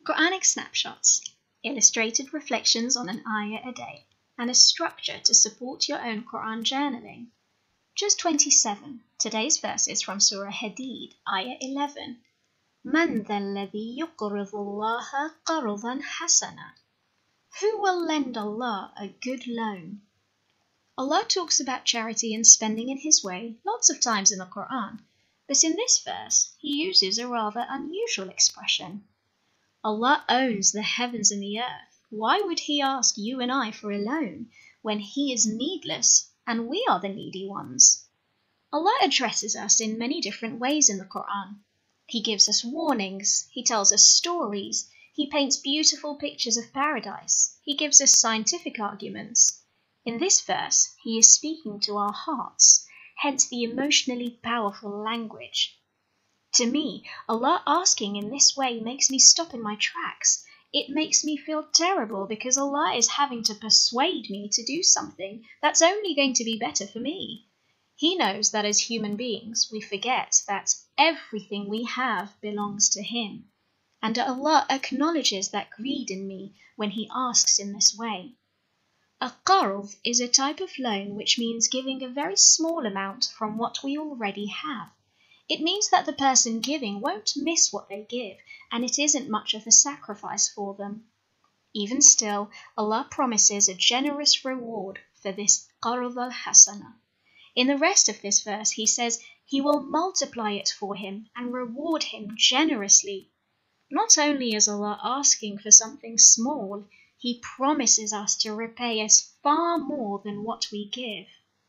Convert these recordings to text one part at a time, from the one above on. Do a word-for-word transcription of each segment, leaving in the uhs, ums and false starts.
Quranic snapshots, illustrated reflections on an ayah a day, and a structure to support your own Quran journaling. Just twenty-seven. Today's verses from Surah Hadid, ayah eleven. مَنْ ذَا الَّذِي يُقْرِضُ اللَّهَ قَرْضًا حَسَنًا? Who will lend Allah a good loan? Allah talks about charity and spending in His way lots of times in the Quran, but in this verse He uses a rather unusual expression. Allah owns the heavens and the earth. Why would He ask you and I for a loan when He is needless and we are the needy ones? Allah addresses us in many different ways in the Quran. He gives us warnings, He tells us stories, He paints beautiful pictures of paradise, He gives us scientific arguments. In this verse, He is speaking to our hearts, hence the emotionally powerful language. To me, Allah asking in this way makes me stop in my tracks. It makes me feel terrible because Allah is having to persuade me to do something that's only going to be better for me. He knows that as human beings, we forget that everything we have belongs to Him. And Allah acknowledges that greed in me when He asks in this way. A qard is a type of loan which means giving a very small amount from what we already have. It means that the person giving won't miss what they give, and it isn't much of a sacrifice for them. Even still, Allah promises a generous reward for this qard al-hasana. In the rest of this verse, He says He will multiply it for him and reward him generously. Not only is Allah asking for something small, He promises us to repay us far more than what we give.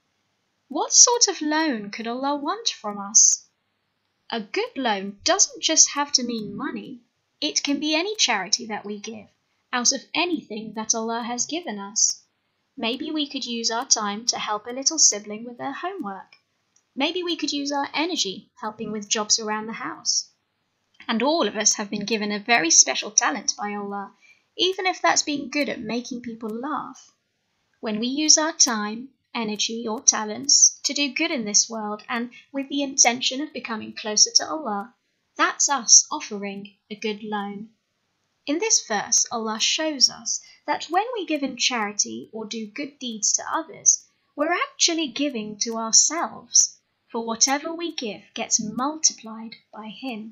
What sort of loan could Allah want from us? A good loan doesn't just have to mean money. It can be any charity that we give, out of anything that Allah has given us. Maybe we could use our time to help a little sibling with their homework. Maybe we could use our energy helping with jobs around the house. And all of us have been given a very special talent by Allah, even if that's being good at making people laugh. When we use our time, energy or talents to do good in this world and with the intention of becoming closer to Allah, that's us offering a good loan. In this verse, Allah shows us that when we give in charity or do good deeds to others, we're actually giving to ourselves, for whatever we give gets multiplied by Him.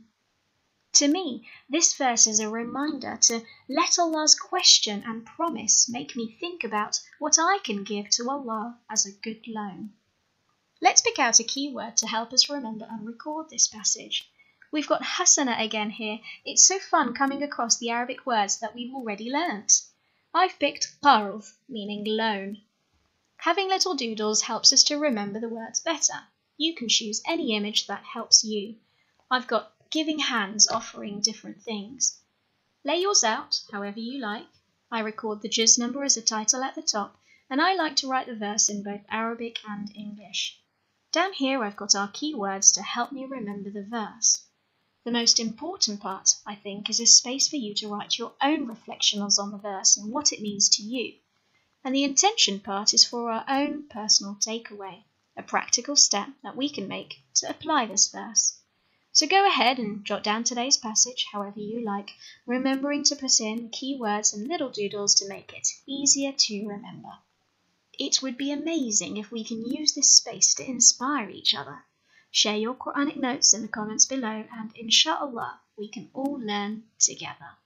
To me, this verse is a reminder to let Allah's question and promise make me think about what I can give to Allah as a good loan. Let's pick out a keyword to help us remember and record this passage. We've got hasana again here. It's so fun coming across the Arabic words that we've already learnt. I've picked qard, meaning loan. Having little doodles helps us to remember the words better. You can choose any image that helps you. I've got giving hands offering different things. Lay yours out however you like. I record the juz number as a title at the top, and I like to write the verse in both Arabic and English. Down here I've got our keywords to help me remember the verse. The most important part, I think, is a space for you to write your own reflections on the verse and what it means to you. And the intention part is for our own personal takeaway, a practical step that we can make to apply this verse. So go ahead and jot down today's passage however you like, remembering to put in keywords and little doodles to make it easier to remember. It would be amazing if we can use this space to inspire each other. Share your Quranic notes in the comments below and inshallah we can all learn together.